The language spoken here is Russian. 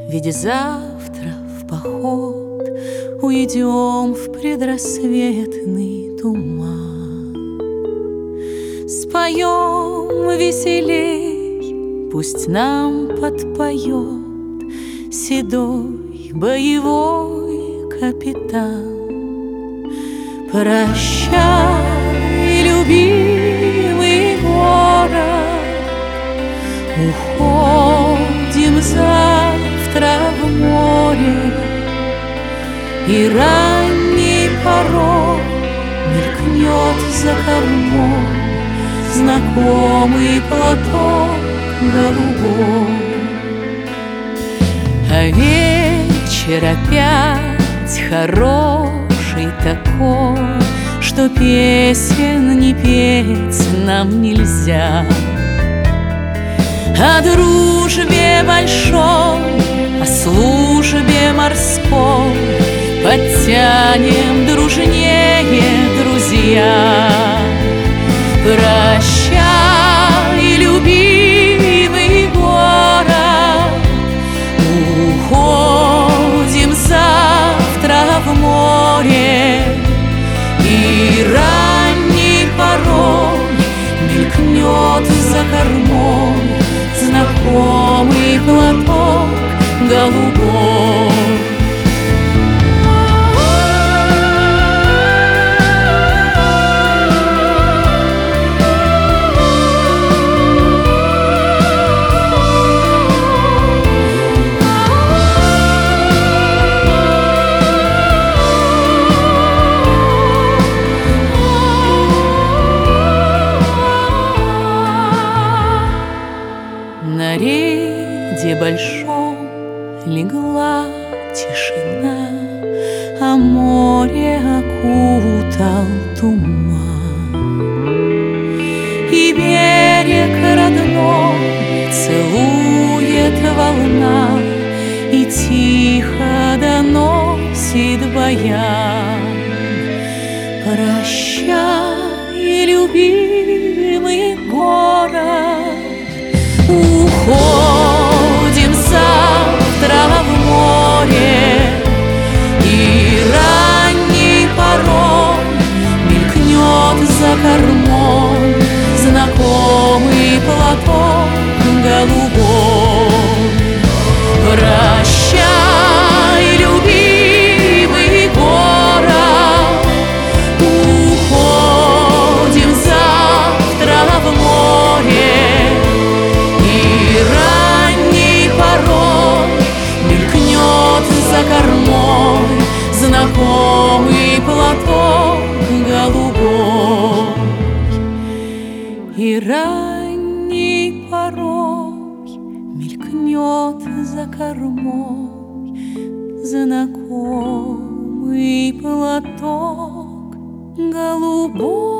Ведь завтра в поход уйдем в предрассветный туман. Споем веселей, пусть нам подпоет седой боевой капитан. Прощай, любимый город, уходим завтра в море, и ранний порог мелькнет за кормой знакомый платок голубой. А вечер опять хороший такой, что песен не петь нам нельзя. О дружбе большой, о службе морской подтянем дружнее, друзья. Прощай, любимый город, уходим завтра в море, и ранний порой мелькнет за кормой знакомый платок голубой. На рейде большом легла тишина, а море окутал туман. И берег родной целует волна, и тихо доносит баян. Прощай, любимый город, уходим завтра в море, и ранний порой мелькнет за кормой знакомый платок голубой. Прощай, любимый город, уходим завтра в море, за кормой знакомый платок голубой. И ранний порой мелькнет за кормой знакомый платок голубой.